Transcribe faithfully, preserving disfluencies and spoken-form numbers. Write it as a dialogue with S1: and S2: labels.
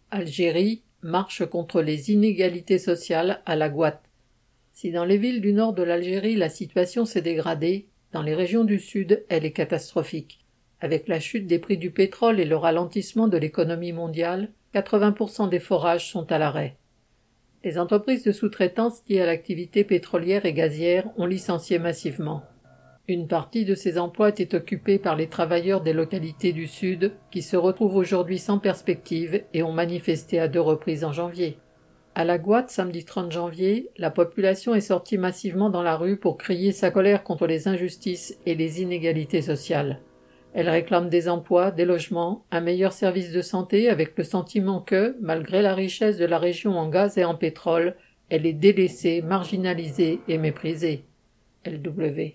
S1: Algérie, marche contre les inégalités sociales à la Guatte. Si dans les villes du nord de l'Algérie la situation s'est dégradée, dans les régions du sud elle est catastrophique. Avec la chute des prix du pétrole et le ralentissement de l'économie mondiale, quatre-vingts pour cent des forages sont à l'arrêt. Les entreprises de sous-traitance liées à l'activité pétrolière et gazière ont licencié massivement. Une partie de ces emplois était occupée par les travailleurs des localités du Sud qui se retrouvent aujourd'hui sans perspective et ont manifesté à deux reprises en janvier. À la Guatte, samedi trente janvier, la population est sortie massivement dans la rue pour crier sa colère contre les injustices et les inégalités sociales. Elle réclame des emplois, des logements, un meilleur service de santé avec le sentiment que, malgré la richesse de la région en gaz et en pétrole, elle est délaissée, marginalisée et méprisée. L W